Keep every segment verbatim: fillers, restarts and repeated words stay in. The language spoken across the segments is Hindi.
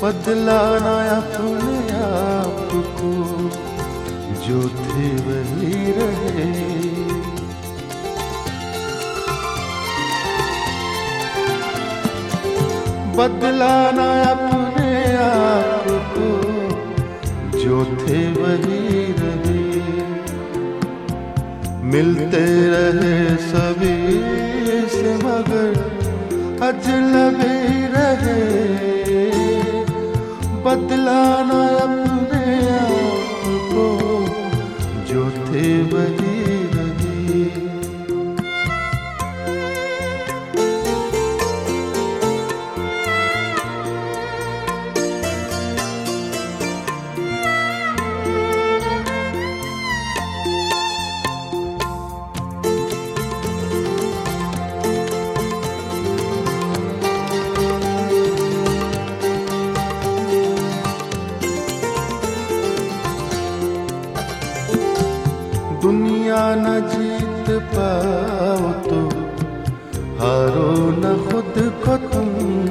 बदलाना अपने आप को, जो थे वही रहे। बदलाना अपने आप को, जो थे वही रहे। मिलते रहे सभी से मगर अजनबी रहे। बदलाना अपने आप को, जो थे वही रहे। दुनिया न जीत पाओ तो हारो न खुद को तुम।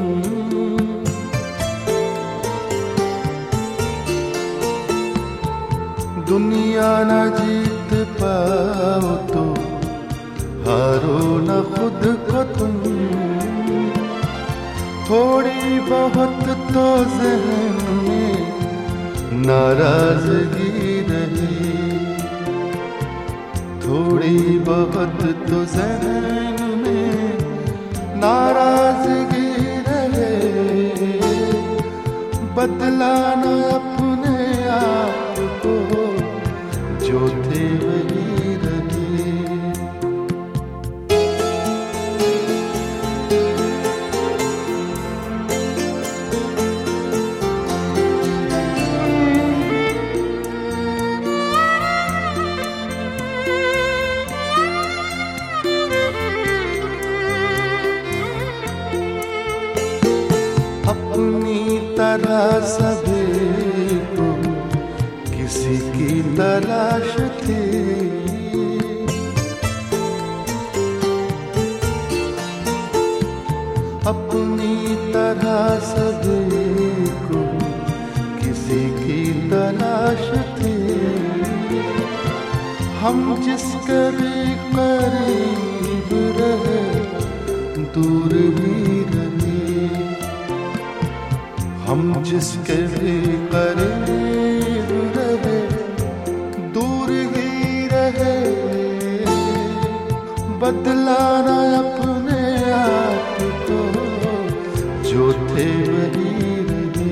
दुनिया न जीत पाओ तो हारो न खुद को तुम। थोड़ी बहुत तो ज़हन में नाराज़गी रही। थोड़ी बहुत तो ज़हन में नाराज़गी रहे। बदलाना अपने आप को, जो थे वही रहे। अपनी तरह सभी को किसी की तलाश थी। अपनी तरह सभी को किसी की तलाश थी। हम जिसके भी करीब रहे, दूर भी रहे। हम जिसके भी करीब रहे, दूर ही रहे। बदलाना अपने आप को, जो थे वही रहे।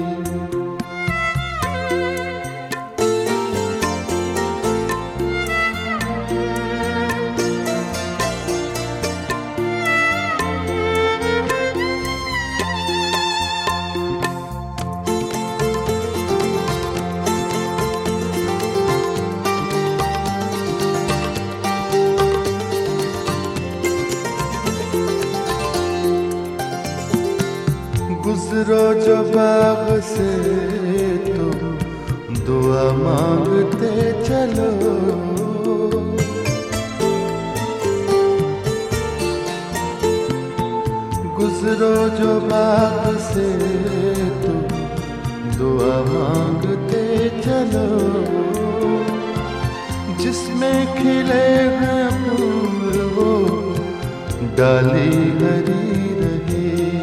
गुजरो जो बाग से तो दुआ मांगते चलो। गुजरो जो बाग से तो दुआ मांगते चलो। जिसमें खिले हैं फूल वो डाली हरी रहे।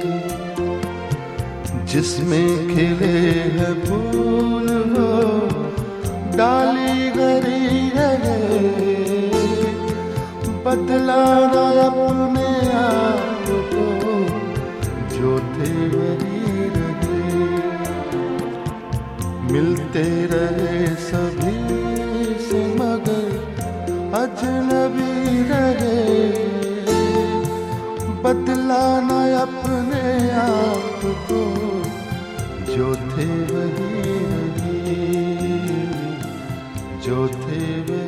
जिसमें खिले हैं फूल वो डाली हरी रहे। बदलाना अपने आप को, जो थे वही रहे। मिलते रहे सभी से मगर अजनबी रहे। बदलाना अपने आप को, जो थे वही रहे। जो थे वही